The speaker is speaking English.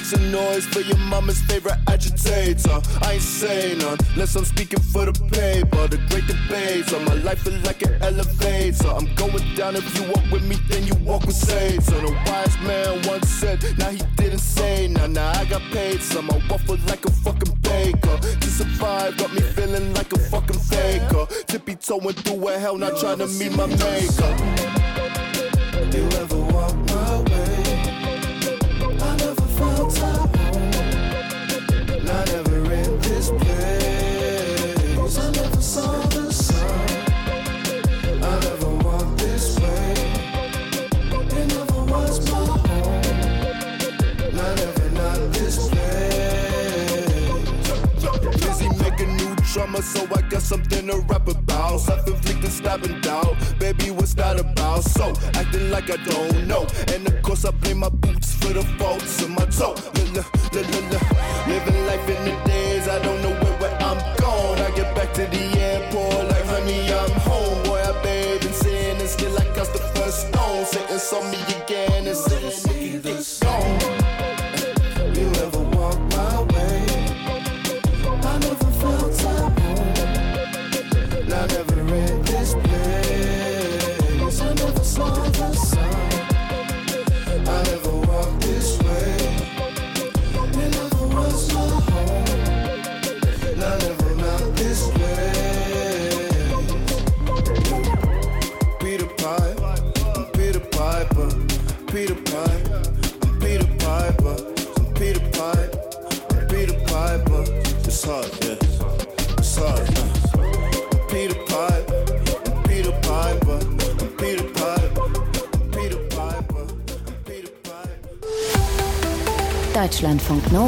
make some noise for your mama's favorite agitator. I ain't saying none, unless I'm speaking for the paper. The great debates on my life is like an elevator. I'm going down, if you walk with me, then you walk with Satan. A wise man once said, now he didn't say none. Now I got paid some, I waffle like a fucking baker. To survive, got me feeling like a fucking faker. Tippy-toeing through a hell, not trying to meet my maker. You ever walk my way? I never felt at home. Not ever in this place. I never saw the sun. I never walked this way. It never was my home. Not this place. Busy making new drama, so I got something to rap about. Self-inflicted stabbing down. Baby, what's that about? So, acting like I don't know. And of course I blame my boots for the faults in my toe. Living life in the days, I don't know where I'm going. I get back to the airport like, honey, I'm home. Boy, I bathe in sin and still I cast the first stone. Satan saw me again and said, see the song. You ever walk my way? I never felt at home. Not ever in this place. I never saw the sun. I never walked this way. It never was my home. Not this way. Peter Piper, I'm Peter Piper. Peter Piper, I'm Peter Piper. I'm Peter Piper, I'm Peter Piper. It's hard, yeah. It's hard, Peter Piper, I'm Peter Piper. I'm Peter Piper, I'm Peter Piper. I'm Peter Piper. Deutschlandfunk Nova.